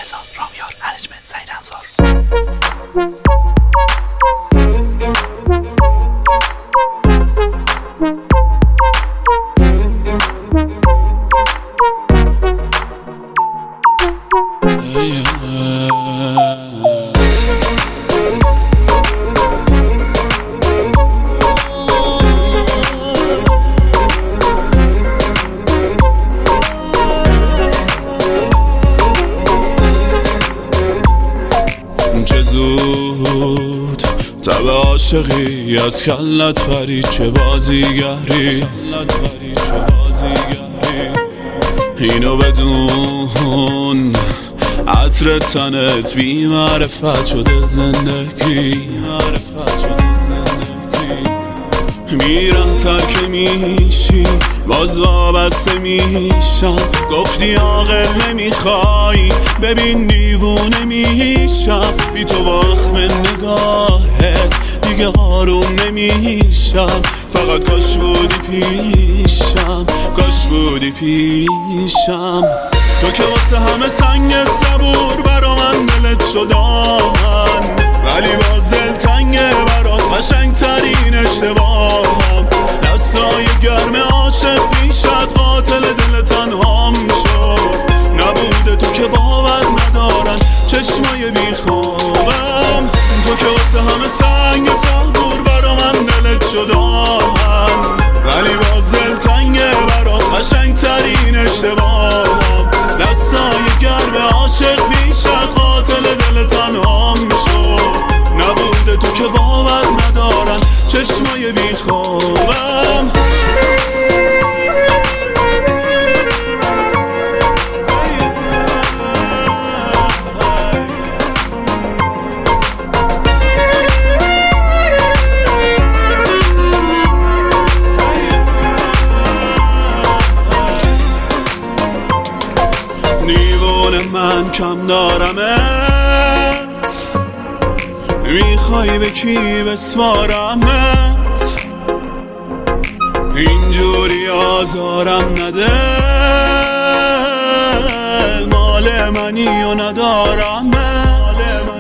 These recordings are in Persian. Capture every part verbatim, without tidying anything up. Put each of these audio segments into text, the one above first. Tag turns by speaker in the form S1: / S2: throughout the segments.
S1: رضا، رامیار، انیجمنت، سعید انصار.
S2: چه زود تب عاشقی از کلت پرید، چه بازیگری اینو بدون عطر تنت بی معرفت شده زندگی. میرم ترک میشی باز وابسته میشم، گفتی عاقل نمیخوای ببین دیوونه میشم، بی تو واخم نگاهت دیگه آروم نمیشم، فقط کاش بودی پیشم، کاش بودی پیشم. تو که واسه همه سنگ صبور برا من دلت شدن، ولی باز دلتنگه برات قشنگ ترین اشتباهم، دستای گرم عاشق پیشت قاتل دل تنهام شد، نبوده تو که باور ندارن چشمای بیخوابم، تو که واسه همه سنگ صبور برا من دلت شدن، ولی باز دلتنگه برات قشنگ ترین اشتباهم، دستای گرم عاشق پیشت قاتل دل تنهام شد، نبوده تو که باور ندارن چشمای بیخوابم. دیوونه من کم دارمت، میخوای به کی بسپارمت، اینجوری آزارم نده، مال منی و ندارمت،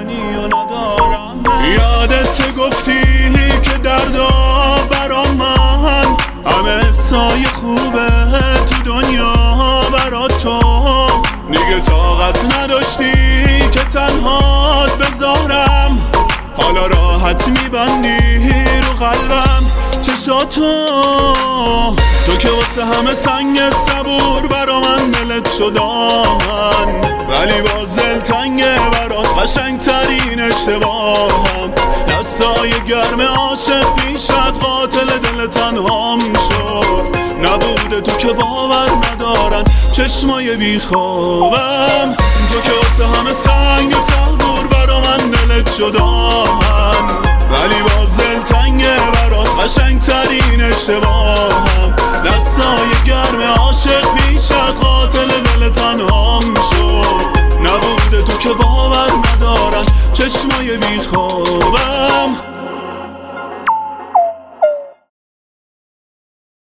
S2: یادت گفتی که دردا برا من همه سایه خوبه تو دنیا برا تو، دیگه طاقت نداشتی که تنهات بذارم، حالا راحت میبندی رو قلبم چشاتو، تو که واسه همه سنگ صبور برا من دلت شدن، ولی باز دلتنگه برات قشنگ ترین اشتباهم، دستای گرم عاشق پیشت قاتل دل تنهام شد، نبوده تو که باور ندارن چشمای بیخوابم، تو که واسه همه سنگ صبور برا من دلت شدن، ولی باز دلتنگه برات قشنگ ترین اشتباهم، دستای گرم عاشق پیشت قاتل دل تنهام شد، نبوده تو که باور ندارن چشمای بیخوابم.